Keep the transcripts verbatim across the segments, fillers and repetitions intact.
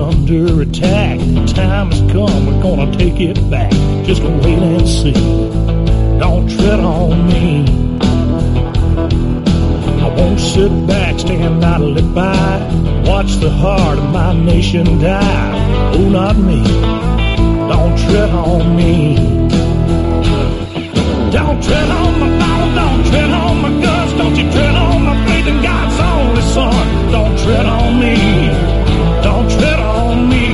under attack. The time has come, we're gonna take it back. Just wait and see. Don't tread on me. I won't sit back, stand idly by, watch the heart of my nation die. Oh, not me. Don't tread on me. Don't tread on my Bible, don't tread on my guns, don't you tread on my faith in God's only Son. Don't tread on me, don't tread on me.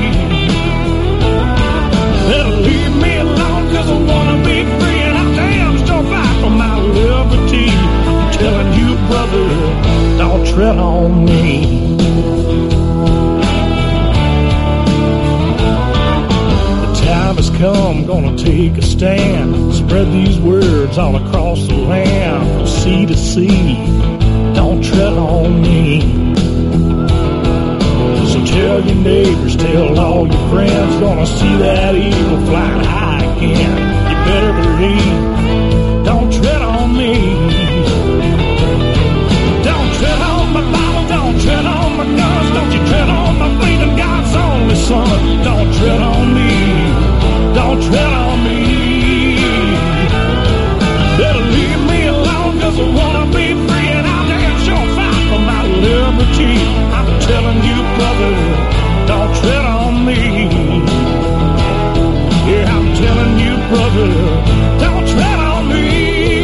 Better leave me alone, cause I wanna be free, and I damn sure fight for my liberty. I'm telling you, brother, don't tread on me. Time has come, gonna take a stand. Spread these words all across the land, from sea to sea. Don't tread on me. So tell your neighbors, tell all your friends, gonna see that eagle flying high again. You better believe, don't tread on me. Don't tread on my Bible, don't tread on my guns, don't you tread on my faith in God's only Son. Don't tread on me. Don't tread on me. Better leave me alone, cause I wanna be free, and I'll damn sure fight for my liberty. I'm telling you, brother, don't tread on me. Yeah, I'm telling you, brother, don't tread on me.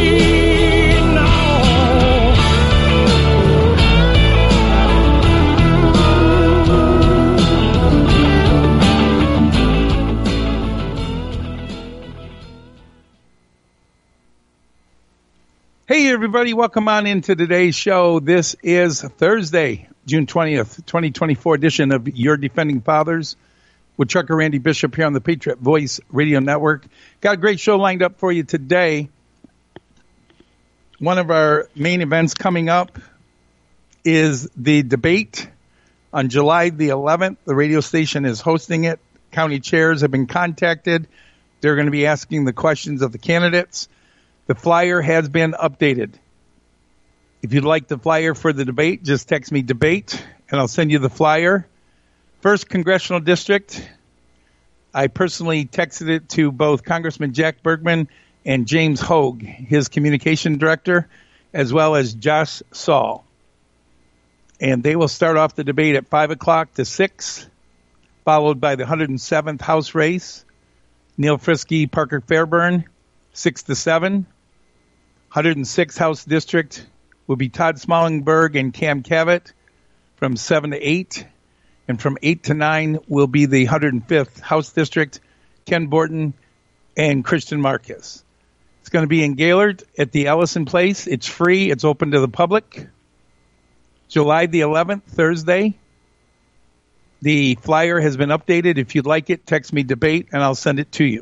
Hey, everybody. Welcome on into today's show. This is Thursday, June twentieth, twenty twenty-four edition of Your Defending Fathers with Trucker Randy Bishop here on the Patriot Voice Radio Network. Got a great show lined up for you today. One of our main events coming up is the debate on July the eleventh. The radio station is hosting it. County chairs have been contacted. They're going to be asking the questions of the candidates. The flyer has been updated. If you'd like the flyer for the debate, just text me debate, and I'll send you the flyer. First Congressional District, I personally texted it to both Congressman Jack Bergman and James Hogue, his communication director, as well as Josh Saul. And they will start off the debate at five o'clock to six, followed by the one hundred seventh House race, Neil Frisky, Parker Fairburn, six to seven. one hundred sixth House District will be Todd Smallingberg and Cam Cavett from seven to eight. And from eight to nine will be the one hundred fifth House District, Ken Borton and Christian Marcus. It's going to be in Gaylord at the Ellison Place. It's free. It's open to the public. July the eleventh, Thursday. The flyer has been updated. If you'd like it, text me debate and I'll send it to you.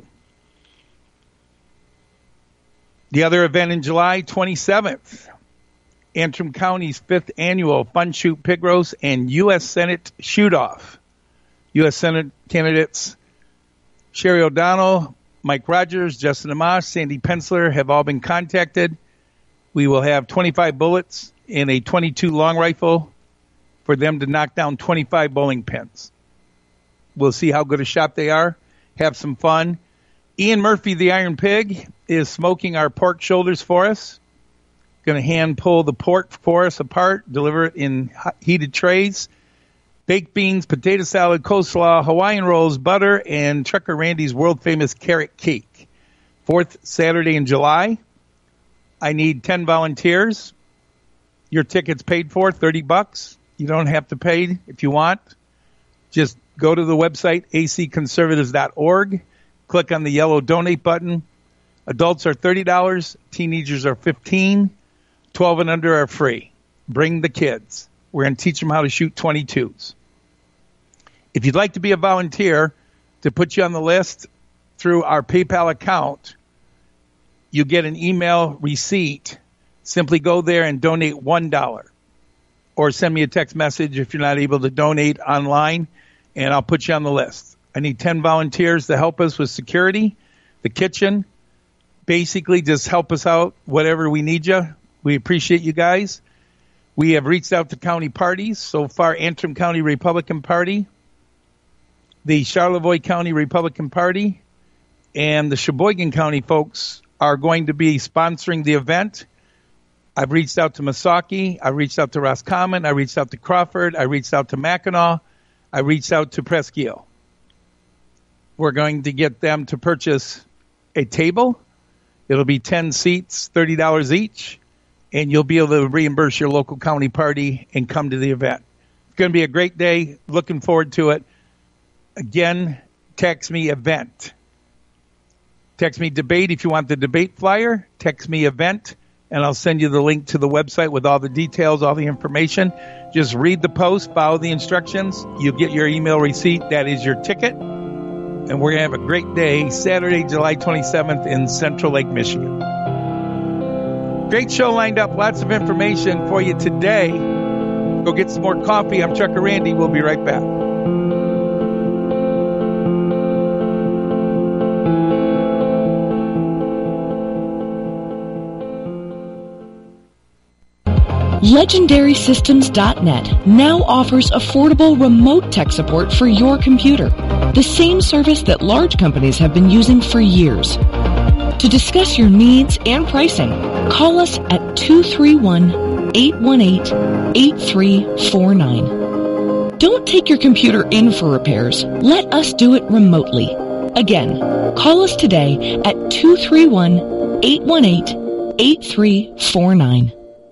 The other event in July, twenty-seventh, Antrim County's fifth annual Fun Shoot Pig Roast and U S Senate Shoot-Off. U S Senate candidates Sherry O'Donnell, Mike Rogers, Justin Amash, Sandy Pensler have all been contacted. We will have twenty-five bullets in a twenty-two long rifle for them to knock down twenty-five bowling pins. We'll see how good a shot they are. Have some fun. Ian Murphy, the Iron Pig, is smoking our pork shoulders for us. Going to hand pull the pork for us apart, deliver it in heated trays. Baked beans, potato salad, coleslaw, Hawaiian rolls, butter, and Trucker Randy's world-famous carrot cake. Fourth Saturday in July. I need ten volunteers. Your ticket's paid for, thirty bucks. You don't have to pay if you want. Just go to the website, a c conservatives dot org. Click on the yellow donate button. Adults are thirty dollars. Teenagers are fifteen dollars. twelve and under are free. Bring the kids. We're going to teach them how to shoot twenty-twos. If you'd like to be a volunteer to put you on the list through our PayPal account, you get an email receipt. Simply go there and donate one dollar. Or send me a text message if you're not able to donate online, and I'll put you on the list. I need ten volunteers to help us with security, the kitchen. Basically, just help us out, whatever we need you. We appreciate you guys. We have reached out to county parties. So far, Antrim County Republican Party the Charlevoix County Republican Party and the Sheboygan County folks are going to be sponsoring the event. I've reached out to Misaki. I reached out to Roscommon. I reached out to Crawford. I reached out to Mackinac. I reached out to Presque Isle. We're going to get them to purchase a table. It'll be ten seats, thirty dollars each, and you'll be able to reimburse your local county party and come to the event. It's going to be a great day. Looking forward to it. Again, text me event. Text me debate if you want the debate flyer. Text me event, and I'll send you the link to the website with all the details, all the information. Just read the post, follow the instructions. You'll get your email receipt. That is your ticket. And we're going to have a great day, Saturday, July twenty-seventh in Central Lake, Michigan. Great show lined up. Lots of information for you today. Go get some more coffee. I'm Trucker Randy. We'll be right back. Legendary Systems dot net now offers affordable remote tech support for your computer, the same service that large companies have been using for years. To discuss your needs and pricing, call us at two three one, eight one eight, eight three four nine. Don't take your computer in for repairs. Let us do it remotely. Again, call us today at two three one, eight one eight, eight three four nine.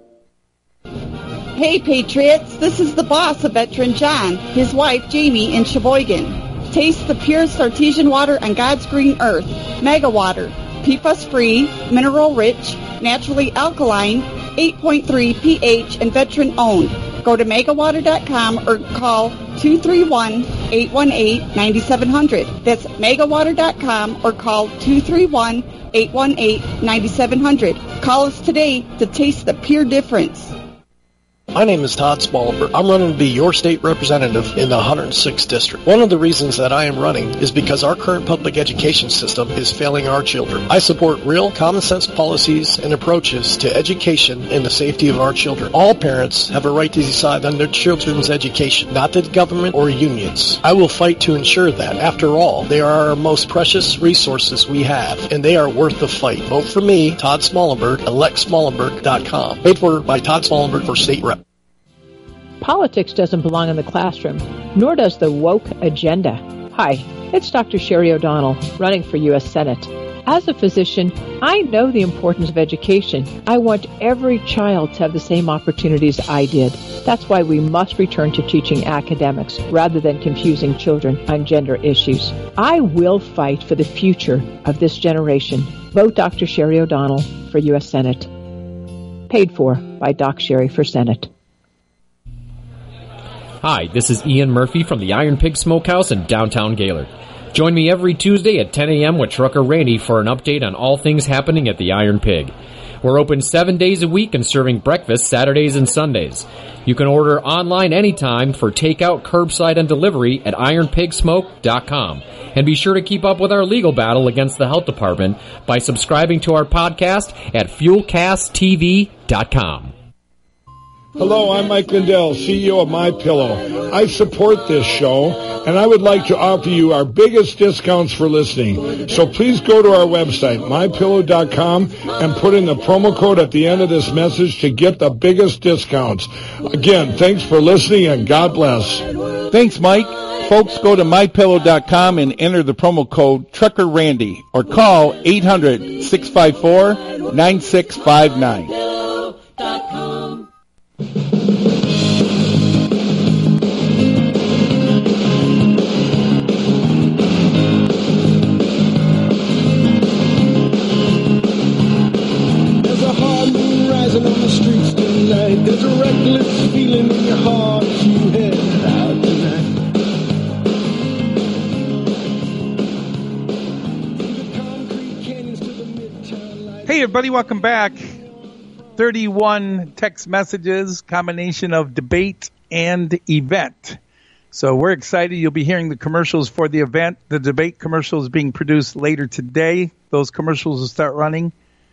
Hey Patriots, this is the boss of Veteran John, his wife Jamie in Sheboygan. Taste the purest artesian water on God's green earth, Mega Water. P F A S-free, mineral-rich, naturally alkaline, eight point three pH, and veteran-owned. Go to mega water dot com or call two three one, eight one eight, nine seven zero zero. That's mega water dot com or call two three one, eight one eight, nine seven zero zero. Call us today to taste the pure difference. My name is Todd Smallberg. I'm running to be your state representative in the one hundred sixth District. One of the reasons that I am running is because our current public education system is failing our children. I support real, common-sense policies and approaches to education and the safety of our children. All parents have a right to decide on their children's education, not the government or unions. I will fight to ensure that. After all, they are our most precious resources we have, and they are worth the fight. Vote for me, Todd Smallberg, elect smallenberg dot com. Paid for by Todd Smallberg for state rep. Politics doesn't belong in the classroom, nor does the woke agenda. Hi, it's Doctor Sherry O'Donnell, running for U S Senate. As a physician, I know the importance of education. I want every child to have the same opportunities I did. That's why we must return to teaching academics rather than confusing children on gender issues. I will fight for the future of this generation. Vote Doctor Sherry O'Donnell for U S Senate. Paid for by Doc Sherry for Senate. Hi, this is Ian Murphy from the Iron Pig Smokehouse in downtown Gaylord. Join me every Tuesday at ten a.m. with Trucker Randy for an update on all things happening at the Iron Pig. We're open seven days a week and serving breakfast Saturdays and Sundays. You can order online anytime for takeout, curbside, and delivery at iron pig smoke dot com. And be sure to keep up with our legal battle against the health department by subscribing to our podcast at fuel cast t v dot com. Hello, I'm Mike Lindell, C E O of MyPillow. I support this show, and I would like to offer you our biggest discounts for listening. So please go to our website, my pillow dot com, and put in the promo code at the end of this message to get the biggest discounts. Again, thanks for listening, and God bless. Thanks, Mike. Folks, go to my pillow dot com and enter the promo code Trucker Randy or call eight hundred, six five four, nine six five nine. On the streets tonight, there's a reckless feeling in your heart as you head out tonight. Hey everybody, welcome back. thirty-one text messages, combination of debate and event. So we're excited. You'll be hearing the commercials for the event. The debate commercial is being produced later today. Those commercials will start running.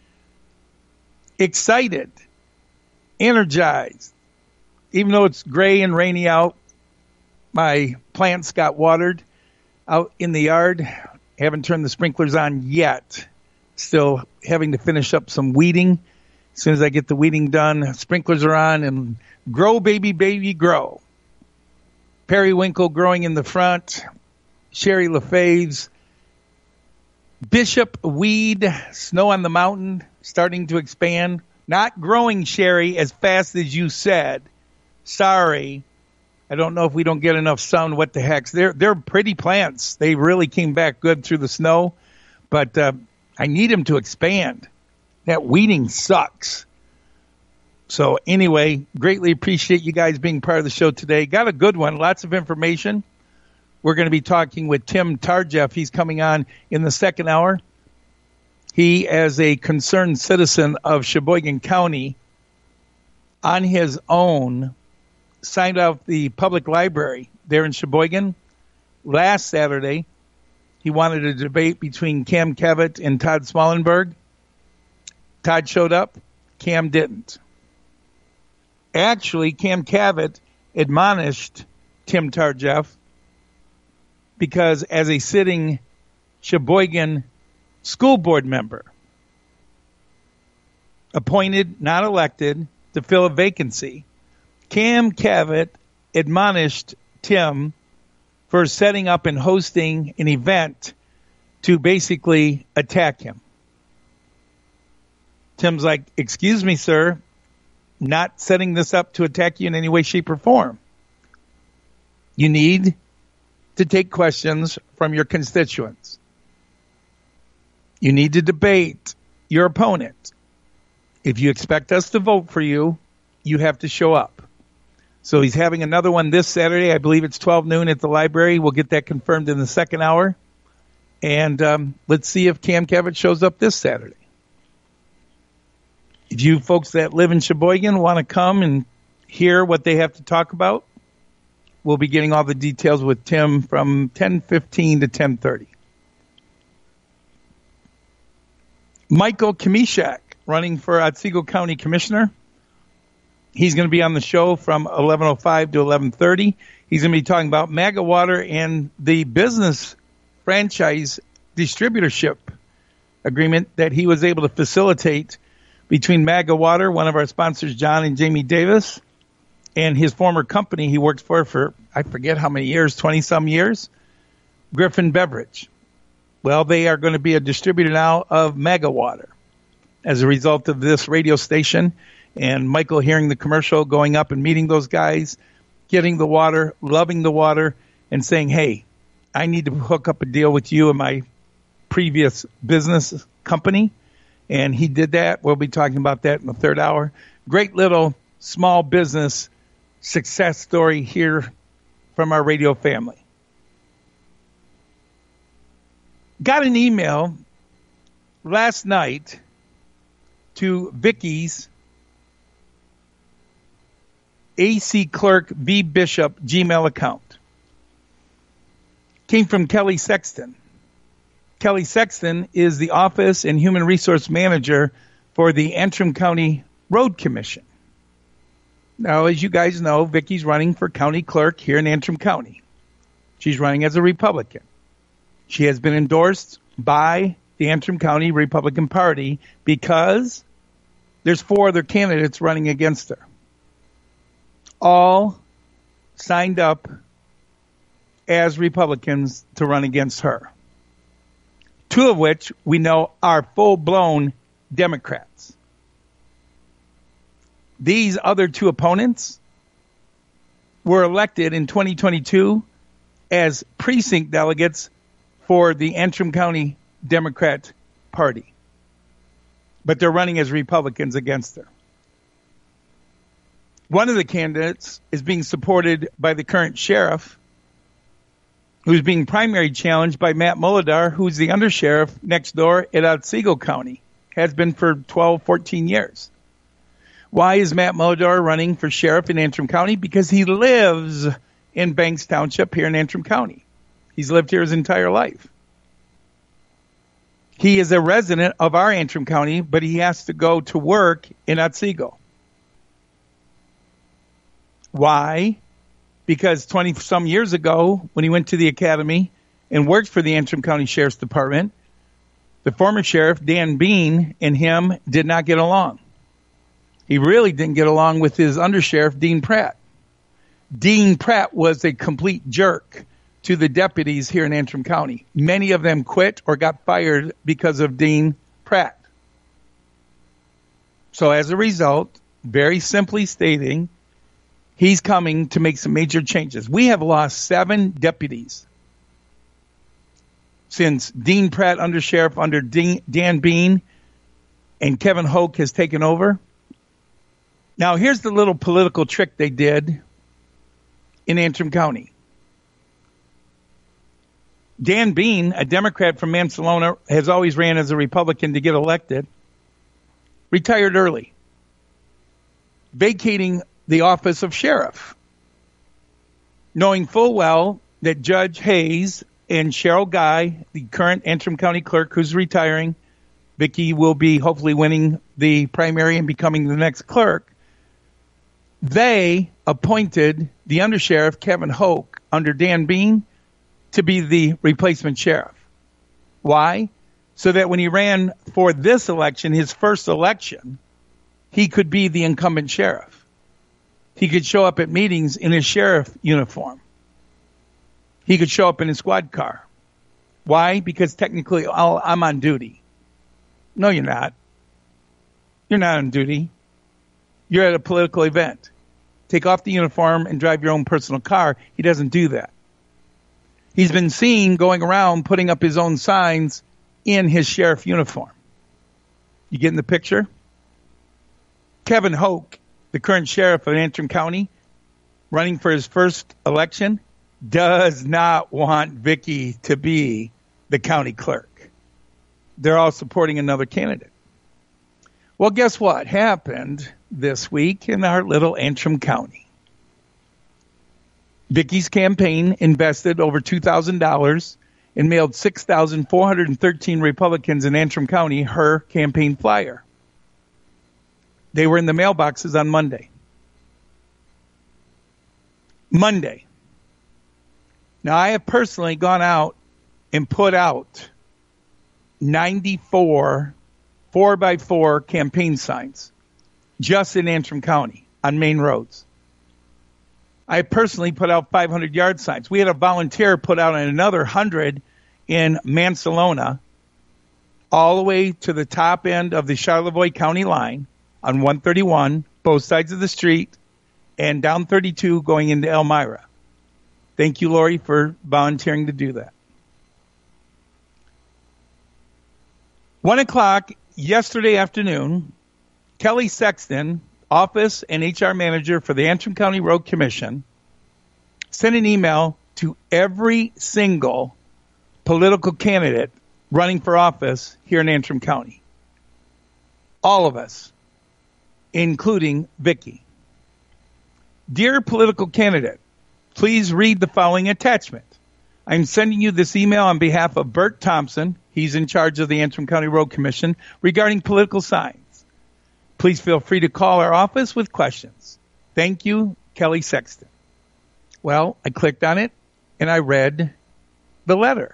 Excited, energized. Even though it's gray and rainy out, my plants got watered. out in the yard. Haven't turned the sprinklers on yet. Still having to finish up some weeding. As soon as I get the weeding done, sprinklers are on, and grow, baby, baby, grow. Periwinkle growing in the front. Sherry LaFave's Bishop weed, snow on the mountain, starting to expand. Not growing, Sherry, as fast as you said. Sorry. I don't know if we don't get enough sun. What the heck? They're, they're pretty plants. They really came back good through the snow. But uh, I need them to expand. That weeding sucks. So anyway, greatly appreciate you guys being part of the show today. Got a good one. Lots of information. We're going to be talking with Tim Tarjeff. He's coming on in the second hour. He, as a concerned citizen of Sheboygan County, on his own, signed out the public library there in Sheboygan last Saturday. He wanted a debate between Cam Kevitt and Todd Smallenberg. Todd showed up. Cam didn't. Actually, Cam Kevitt admonished Tim Tarjeff because as a sitting Sheboygan school board member, appointed, not elected, to fill a vacancy, Cam Kevitt admonished Tim for setting up and hosting an event to basically attack him. Tim's like, excuse me, sir, not setting this up to attack you in any way, shape, or form. You need to take questions from your constituents. You need to debate your opponent. If you expect us to vote for you, you have to show up. So he's having another one this Saturday. I believe it's twelve noon at the library. We'll get that confirmed in the second hour. And um, let's see if Cam Kevitt shows up this Saturday. If you folks that live in Sheboygan want to come and hear what they have to talk about, we'll be getting all the details with Tim from ten fifteen to ten thirty. Michael Kamishak, running for Otsego County Commissioner. He's going to be on the show from eleven oh five to eleven thirty. He's going to be talking about MAGA Water and the business franchise distributorship agreement that he was able to facilitate between MAGA Water, one of our sponsors, John and Jamie Davis, and his former company he worked for for, I forget how many years, twenty-some years, Griffin Beverage. Well, they are going to be a distributor now of MAGA Water as a result of this radio station. And Michael hearing the commercial, going up and meeting those guys, getting the water, loving the water, and saying, hey, I need to hook up a deal with you and my previous business company. And he did that. We'll be talking about that in the third hour. Great little small business success story here from our radio family. Got an email last night to Vicky's A C Clerk V Bishop Gmail account. Came from Kelly Sexton. Kelly Sexton is the Office and Human Resource Manager for the Antrim County Road Commission. Now, as you guys know, Vicky's running for county clerk here in Antrim County. She's running as a Republican. She has been endorsed by the Antrim County Republican Party because there's four other candidates running against her. All signed up as Republicans to run against her. Two of which we know are full-blown Democrats. These other two opponents were elected in twenty twenty-two as precinct delegates for the Antrim County Democrat Party. But they're running as Republicans against her. One of the candidates is being supported by the current sheriff, who's being primary challenged by Matt Mulladar, who's the undersheriff next door at Otsego County, has been for twelve, fourteen years. Why is Matt Mulladar running for sheriff in Antrim County? Because he lives in Banks Township here in Antrim County. He's lived here his entire life. He is a resident of our Antrim County, but he has to go to work in Otsego. Why? Because twenty-some years ago, when he went to the academy and worked for the Antrim County Sheriff's Department. The former sheriff, Dan Bean, and him did not get along. He really didn't get along with his undersheriff, Dean Pratt. Dean Pratt was a complete jerk to the deputies here in Antrim County. Many of them quit or got fired because of Dean Pratt. So as a result, very simply stating, he's coming to make some major changes. We have lost seven deputies since Dean Pratt, undersheriff under Dean, Dan Bean, and Kevin Hoke has taken over. Now, here's the little political trick they did in Antrim County. Dan Bean, a Democrat from Mansalona, has always ran as a Republican to get elected, retired early, vacating the office of sheriff, knowing full well that Judge Hayes and Cheryl Guy, the current Antrim County clerk who's retiring, Vicki will be hopefully winning the primary and becoming the next clerk. They appointed the undersheriff, Kevin Hoke, under Dan Bean to be the replacement sheriff. Why? So that when he ran for this election, his first election, he could be the incumbent sheriff. He could show up at meetings in his sheriff uniform. He could show up in his squad car. Why? Because technically I'll, I'm on duty. No, you're not. You're not on duty. You're at a political event. Take off the uniform and drive your own personal car. He doesn't do that. He's been seen going around putting up his own signs in his sheriff uniform. You getting the picture? Kevin Hoke, the current sheriff of Antrim County, running for his first election, does not want Vicki to be the county clerk. They're all supporting another candidate. Well, guess what happened this week in our little Antrim County? Vicki's campaign invested over two thousand dollars and mailed six thousand four hundred thirteen Republicans in Antrim County her campaign flyer. They were in the mailboxes on Monday. Monday. Now, I have personally gone out and put out ninety-four four by four campaign signs just in Antrim County on main roads. I personally put out five hundred yard signs. We had a volunteer put out another one hundred in Mansalona, all the way to the top end of the Charlevoix County line on one thirty-one, both sides of the street, and down thirty-two going into Elmira. Thank you, Lori, for volunteering to do that. One o'clock yesterday afternoon, Kelly Sexton, office and H R manager for the Antrim County Road Commission, sent an email to every single political candidate running for office here in Antrim County. All of us, including Vicki. Dear political candidate, please read the following attachment. I'm sending you this email on behalf of Bert Thompson. He's in charge of the Antrim County Road Commission regarding political signs. Please feel free to call our office with questions. Thank you, Kelly Sexton. Well, I clicked on it and I read the letter.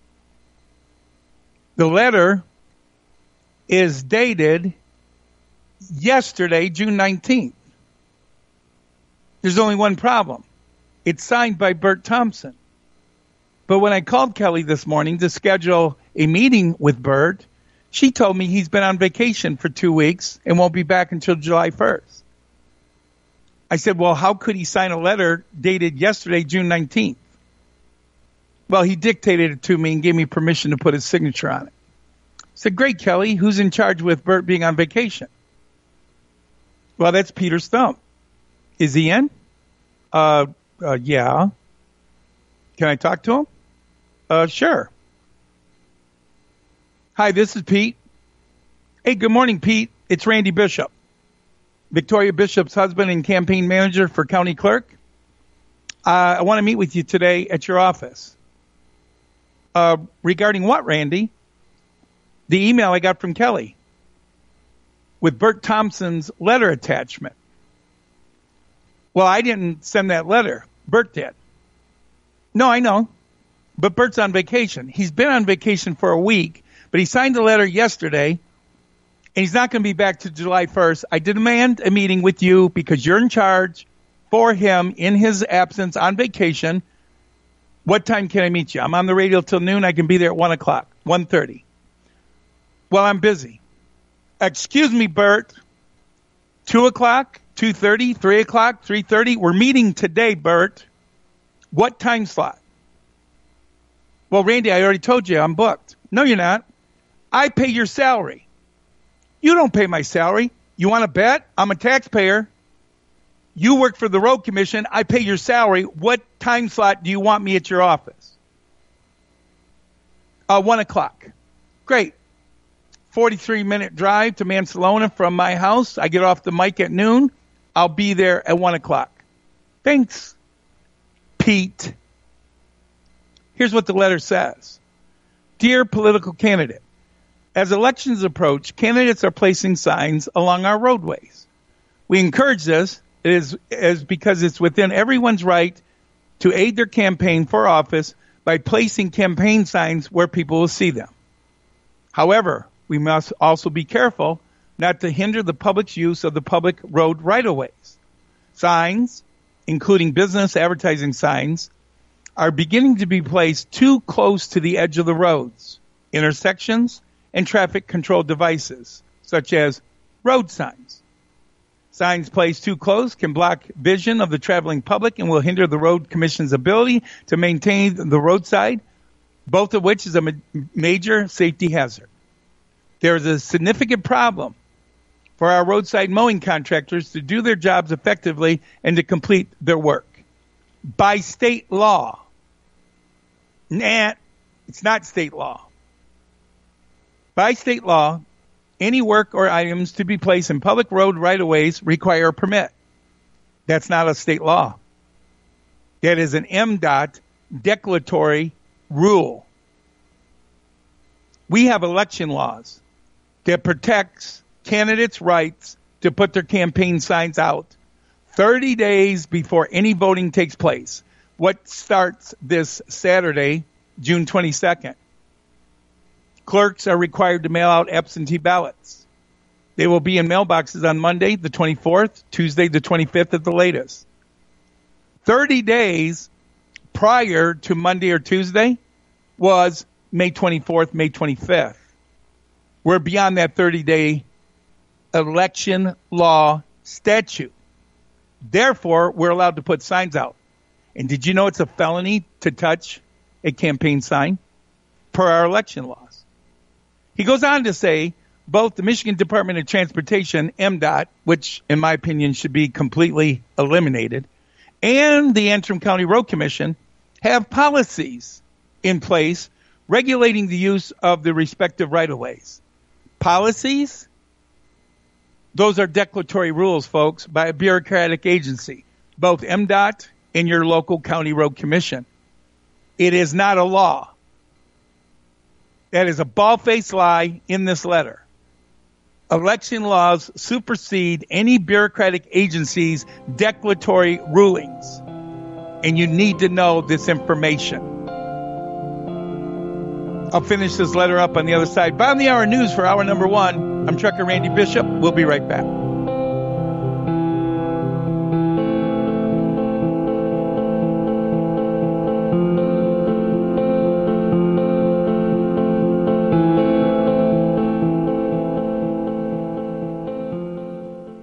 The letter is dated yesterday, June nineteenth. There's only one problem. It's signed by Bert Thompson. But when I called Kelly this morning to schedule a meeting with Bert, she told me he's been on vacation for two weeks and won't be back until July first. I said, well, how could he sign a letter dated yesterday, June nineteenth? Well, he dictated it to me and gave me permission to put his signature on it. I said, great, Kelly. Who's in charge with Bert being on vacation? Well, that's Peter Stump. Is he in? Uh, uh, yeah. Can I talk to him? Uh, sure. Hi, this is Pete. Hey, good morning, Pete. It's Randy Bishop, Victoria Bishop's husband and campaign manager for county clerk. Uh, I want to meet with you today at your office. Uh, regarding what, Randy? The email I got from Kelly with Bert Thompson's letter attachment. Well, I didn't send that letter. Bert did. No, I know. but Bert's on vacation. He's been on vacation for a week, but he signed the letter yesterday, and he's not going to be back to July first. I demand a meeting with you because you're in charge for him in his absence on vacation. What time can I meet you? I'm on the radio till noon. I can be there at one o'clock, one thirty. Well, I'm busy. Excuse me, Bert. two o'clock, two thirty, three o'clock, three thirty. We're meeting today, Bert. What time slot? Well, Randy, I already told you I'm booked. No, you're not. I pay your salary. You don't pay my salary. You want to bet? I'm a taxpayer. You work for the road commission. I pay your salary. What time slot do you want me at your office? Uh, one o'clock. Great. forty-three minute drive to Mansalona from my house. I get off the mic at noon. I'll be there at one o'clock. Thanks, Pete. Here's what the letter says. Dear political candidate, as elections approach, candidates are placing signs along our roadways. We encourage this it is, is because it's within everyone's right to aid their campaign for office by placing campaign signs where people will see them. However, we must also be careful not to hinder the public's use of the public road right-of-ways. Signs, including business advertising signs, are beginning to be placed too close to the edge of the roads, intersections, and traffic control devices, such as road signs. Signs placed too close can block vision of the traveling public and will hinder the road commission's ability to maintain the roadside, both of which is a ma- major safety hazard. There is a significant problem for our roadside mowing contractors to do their jobs effectively and to complete their work. By state law. Nah, it's not state law. By state law, any work or items to be placed in public road right-of-ways require a permit. That's not a state law. That is an M DOT declaratory rule. We have election laws that protects candidates' rights to put their campaign signs out thirty days before any voting takes place. What starts this Saturday, June twenty-second? Clerks are required to mail out absentee ballots. They will be in mailboxes on Monday, the twenty-fourth, Tuesday, the twenty-fifth at the latest. thirty days prior to Monday or Tuesday was May twenty-fourth, May twenty-fifth. We're beyond that thirty-day election law statute. Therefore, we're allowed to put signs out. And did you know it's a felony to touch a campaign sign per our election laws? He goes on to say both the Michigan Department of Transportation, M DOT, which in my opinion should be completely eliminated, and the Antrim County Road Commission have policies in place regulating the use of the respective right-of-ways. Policies? Those are declaratory rules, folks, by a bureaucratic agency, both M DOT and your local county road commission. It is not a law. That is a bald-faced lie in this letter. Election laws supersede any bureaucratic agency's declaratory rulings. And you need to know this information. I'll finish this letter up on the other side. Bottom of the hour news for hour number one. I'm Trucker Randy Bishop. We'll be right back.